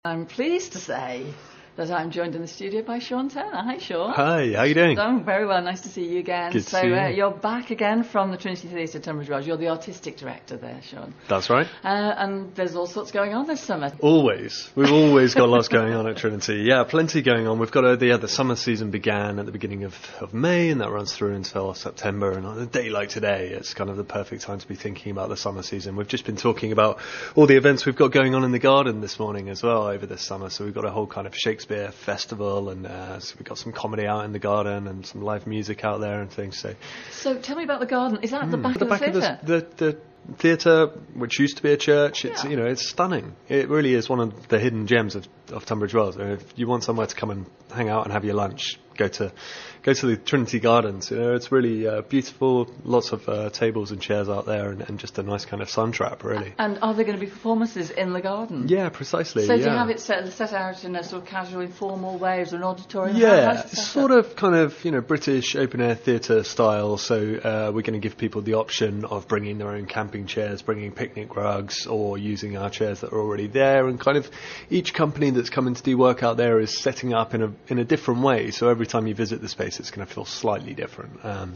I'm pleased to say that I'm joined in the studio by Sean Turner. Hi, Sean. Hi, how you doing? I'm very well. Nice to see you again. Good to see you. You're back again from the Trinity Theatre, Tunbridge Wells. You're the artistic director there, Sean. That's right. And there's all sorts going on this summer. Always. We've always got lots going on at Trinity. Yeah, plenty going on. We've got the summer season began at the beginning of May, and that runs through until September. And on a day like today, it's kind of the perfect time to be thinking about the summer season. We've just been talking about all the events we've got going on in the garden this morning as well over this summer. So we've got a whole kind of Shakespeare festival, and so we've got some comedy out in the garden and some live music out there and things. So tell me about the garden. Is that at the back of the theatre? The theatre, which used to be a church, it's it's stunning. It really is one of the hidden gems of Tunbridge Wells. If you want somewhere to come and hang out and have your lunch, go to the Trinity Gardens. It's really beautiful. Lots of tables and chairs out there, and just a nice kind of sun trap, really. And are there going to be performances in the garden? Yeah, precisely. So do you have it set out in a sort of casual, informal way, as an auditorium? Yeah, sort of kind of British open air theatre style. So we're going to give people the option of bringing their own camping chairs, bringing picnic rugs, or using our chairs that are already there. And kind of each company that's coming to do work out there is setting up in a different way. So every time you visit the space, it's going to feel slightly different.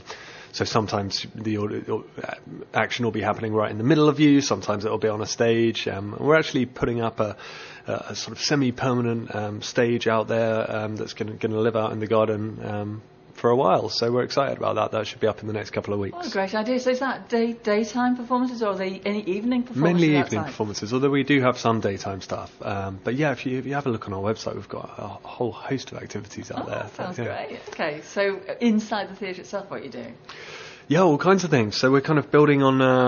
So sometimes the action will be happening right in the middle of you. Sometimes it will be on a stage. We're actually putting up a sort of semi-permanent stage out there that's going to live out in the garden for a while. So we're excited about that. That should be up in the next couple of weeks. Oh, great idea. So is that daytime performances, or are they any evening performances? Mainly evening performances, although we do have some daytime stuff. But yeah, if you have a look on our website, we've got a whole host of activities out there. Sounds great. Okay, so inside the theatre itself, what are you doing? Yeah, all kinds of things. So we're kind of building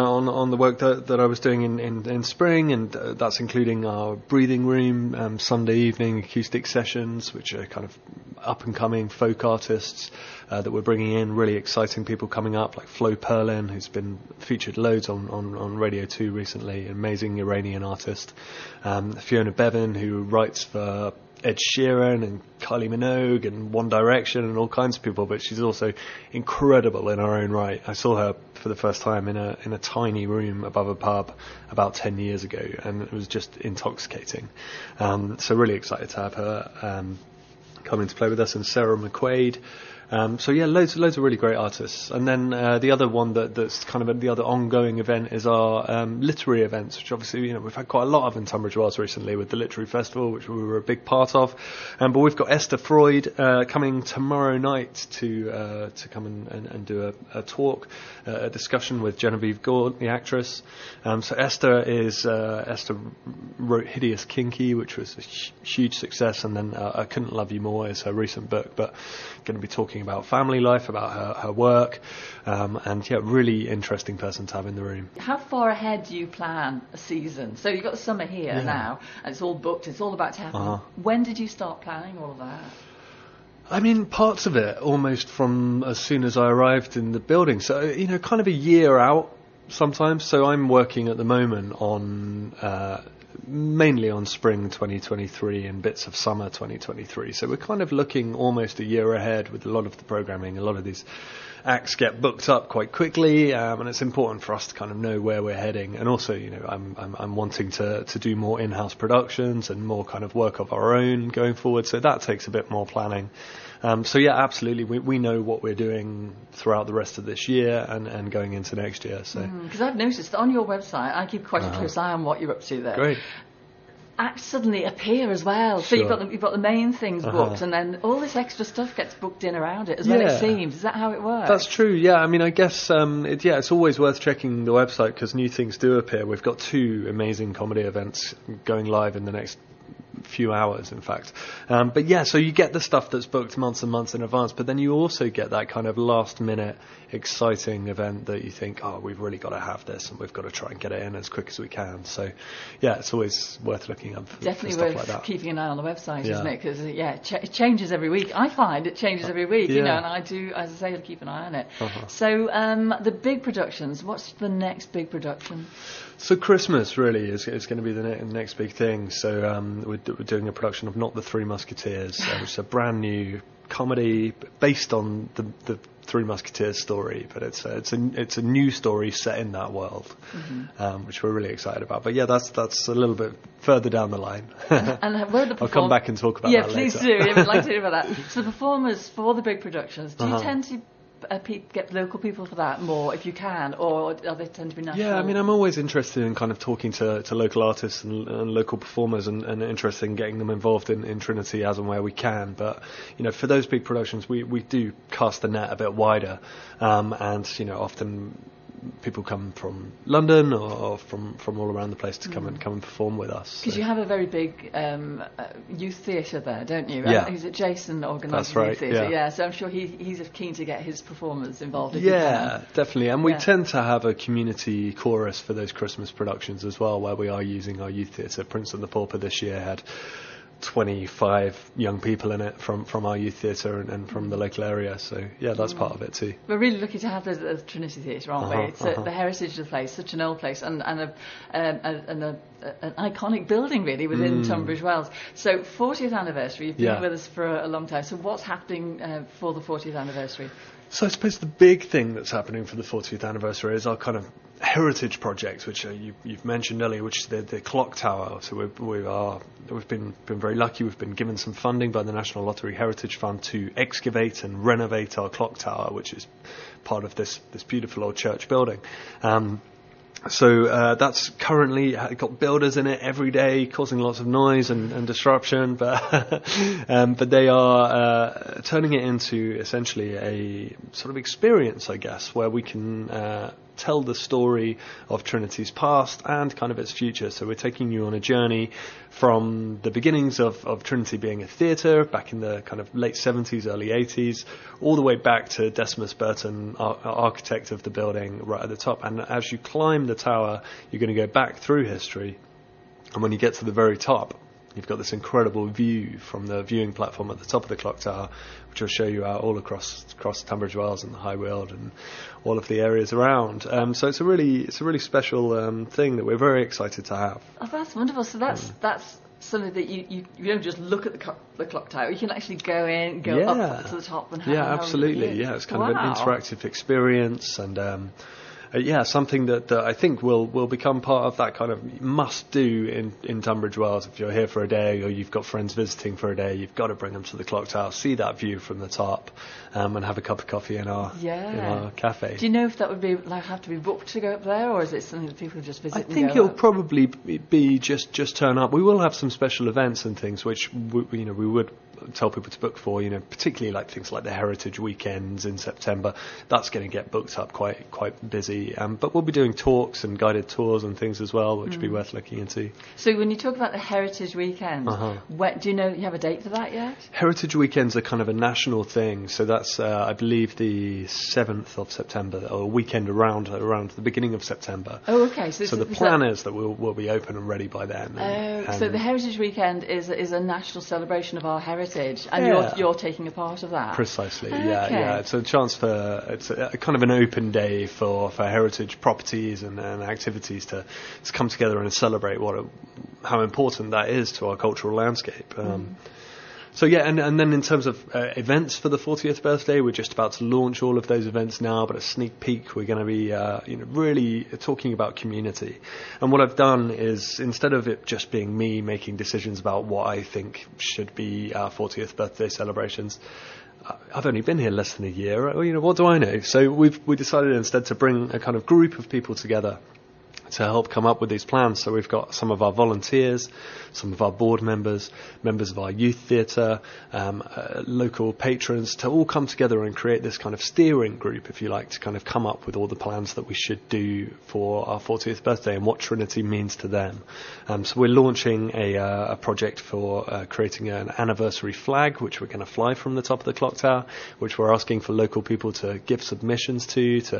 on the work that I was doing in spring, and that's including our breathing room, Sunday evening acoustic sessions, which are kind of up-and-coming folk artists that we're bringing in, really exciting people coming up, like Flo Perlin, who's been featured loads on Radio 2 recently, an amazing Iranian artist. Fiona Bevan, who writes for Ed Sheeran and Kylie Minogue and One Direction and all kinds of people, but she's also incredible in her own right. I saw her for the first time in a tiny room above a pub about 10 years ago, and it was just intoxicating. So really excited to have her come in to play with us, and Sarah McQuaid. So yeah, loads of really great artists. And then the other one that's kind of the other ongoing event is our literary events, which obviously we've had quite a lot of in Tunbridge Wells recently with the Literary Festival, which we were a big part of. But we've got Esther Freud coming tomorrow night to come and do a talk, a discussion with Genevieve Gord, the actress. So Esther wrote Hideous Kinky, which was a huge success, and then I Couldn't Love You More is her recent book, but going to be talking about family life, about her work, and yeah, really interesting person to have in the room. How far ahead do you plan a season? So you've got the summer here now, and it's all booked, it's all about to happen. When did you start planning all of that? I mean, parts of it almost from as soon as I arrived in the building. So, kind of a year out sometimes. So I'm working at the moment on mainly on spring 2023 and bits of summer 2023. So we're kind of looking almost a year ahead with a lot of the programming. A lot of these acts get booked up quite quickly, and it's important for us to kind of know where we're heading. And also, I'm wanting to do more in-house productions and more kind of work of our own going forward. So that takes a bit more planning. So yeah, absolutely. We know what we're doing throughout the rest of this year and going into next year. So because I've noticed on your website, I keep quite a close eye on what you're up to there. Great. Acts suddenly appear as well. So Sure. you've got the main things booked, and then all this extra stuff gets booked in around it as well. It seems. Is that how it works? That's true. Yeah. I mean, I guess it's always worth checking the website because new things do appear. We've got 2 amazing comedy events going live in the next few hours, in fact. But yeah, so you get the stuff that's booked months and months in advance, but then you also get that kind of last minute exciting event that you think, oh, we've really got to have this and we've got to try and get it in as quick as we can. So yeah, it's always worth looking up for definitely stuff worth like that. Keeping an eye on the website, isn't it? Because it changes every week. I find it changes every week, and I do, as I say, I'll keep an eye on it. So the big productions, what's the next big production? So Christmas really is going to be the next big thing. So we're doing a production of Not the Three Musketeers, which is a brand new comedy based on the Three Musketeers story, but it's a new story set in that world, which we're really excited about. But yeah, that's a little bit further down the line. And where the I'll come back and talk about that later. Yeah, please do. Yeah, we'd like to hear about that. So the performers for the big productions, do you tend to get local people for that more if you can, or are they tend to be national? Yeah, I mean, I'm always interested in kind of talking to local artists and local performers and interested in getting them involved in Trinity as and where we can. But, for those big productions, we do cast the net a bit wider, and, often people come from London or from all around the place to come and perform with us. Because you have a very big youth theatre there, don't you? Yeah. Is it Jason organises the youth theatre? Yeah. So I'm sure he's keen to get his performers involved. Yeah, definitely. And we tend to have a community chorus for those Christmas productions as well, where we are using our youth theatre. Prince and the Pauper this year had 25 young people in it from our youth theatre and from the local area, so yeah, that's part of it too. We're really lucky to have the Trinity Theatre, aren't we? It's the heritage of the place, such an old place, and an iconic building really within Tunbridge Wells. So 40th anniversary, you've been with us for a long time, so what's happening for the 40th anniversary? So I suppose the big thing that's happening for the 40th anniversary is our kind of heritage project, which you've mentioned earlier, which is the clock tower. So we've been very lucky. We've been given some funding by the National Lottery Heritage Fund to excavate and renovate our clock tower, which is part of this beautiful old church building. So that's currently got builders in it every day, causing lots of noise and disruption. But they are turning it into essentially a sort of experience, I guess, where we can tell the story of Trinity's past and kind of its future. So we're taking you on a journey from the beginnings of Trinity being a theatre back in the kind of late 70s, early 80s, all the way back to Decimus Burton, architect of the building, right at the top. And as you climb the tower, you're going to go back through history. And when you get to the very top, you've got this incredible view from the viewing platform at the top of the clock tower, which will show you out all across Tunbridge Wells and the High Weald and all of the areas around. So it's a really special thing that we're very excited to have. Oh, that's wonderful. So that's something that you don't just look at the clock tower. You can actually go up to the top and have absolutely. Yeah, it's kind of an interactive experience and. Something that I think will become part of that kind of must-do in Tunbridge Wells. If you're here for a day or you've got friends visiting for a day, you've got to bring them to the clock tower, see that view from the top, and have a cup of coffee in our cafe. Do you know if that would be have to be booked to go up there, or is it something that people just visit? I think it'll probably be just turn up. We will have some special events and things which we would tell people to book for, particularly like things like the Heritage Weekends in September. That's going to get booked up quite busy. But we'll be doing talks and guided tours and things as well, which would be worth looking into. So when you talk about the Heritage Weekend, do you have a date for that yet? Heritage Weekends are kind of a national thing. So that's, I believe, the 7th of September, or a weekend around the beginning of September. Oh, okay. So the plan is that we'll be open and ready by then. So the Heritage Weekend is a national celebration of our heritage, and you're taking a part of that. Precisely. Okay. Yeah. It's a chance it's a kind of an open day for heritage properties and activities to come together and celebrate how important that is to our cultural landscape. So and then in terms of events for the 40th birthday, we're just about to launch all of those events now. But a sneak peek, we're going to be really talking about community. And what I've done is, instead of it just being me making decisions about what I think should be our 40th birthday celebrations, I've only been here less than a year. What do I know? So we decided instead to bring a kind of group of people together to help come up with these plans. So we've got some of our volunteers, some of our board members of our youth theatre, local patrons, to all come together and create this kind of steering group, if you like, to kind of come up with all the plans that we should do for our 40th birthday and what Trinity means to them. So we're launching a project for creating an anniversary flag, which we're going to fly from the top of the clock tower, which we're asking for local people to give submissions to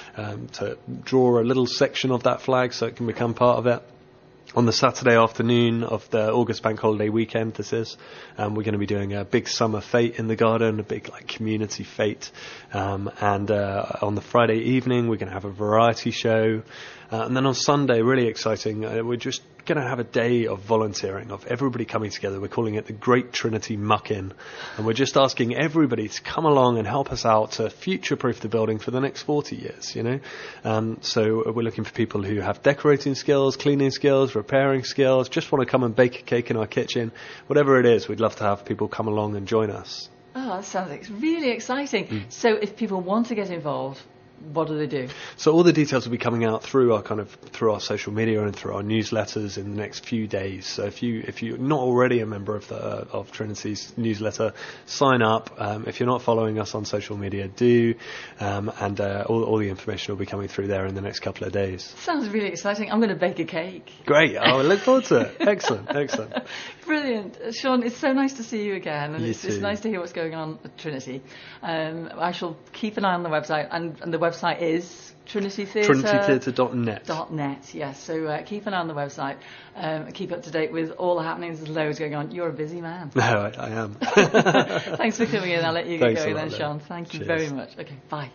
draw a little section of that flag so it can become part of it. On the Saturday afternoon of the August Bank Holiday weekend, we're going to be doing a big summer fete in the garden, a big community fete. And on the Friday evening, we're going to have a variety show. And then on Sunday, really exciting, we're just going to have a day of volunteering, of everybody coming together. We're calling it the Great Trinity Muck-In. And we're just asking everybody to come along and help us out to future-proof the building for the next 40 years, So we're looking for people who have decorating skills, cleaning skills, repairing skills, just want to come and bake a cake in our kitchen. Whatever it is, we'd love to have people come along and join us. Oh, that sounds really exciting. So if people want to get involved, what do they do? So all the details will be coming out through our social media and through our newsletters in the next few days. So if you're not already a member of Trinity's newsletter, sign up. If you're not following us on social media, do. And all the information will be coming through there in the next couple of days. Sounds really exciting. I'm going to bake a cake. Great. I look forward to it. Excellent. Brilliant. Sean, it's so nice to see you again. And it's nice to hear what's going on at Trinity. I shall keep an eye on the website. And the website is Trinity Theatre? TrinityTheatre.net. .net, yes. So keep an eye on the website. Keep up to date with all the happenings. There's loads going on. You're a busy man. No, I am. Thanks for coming in. I'll let you get going then, Sean. Thank you very much. Okay, bye.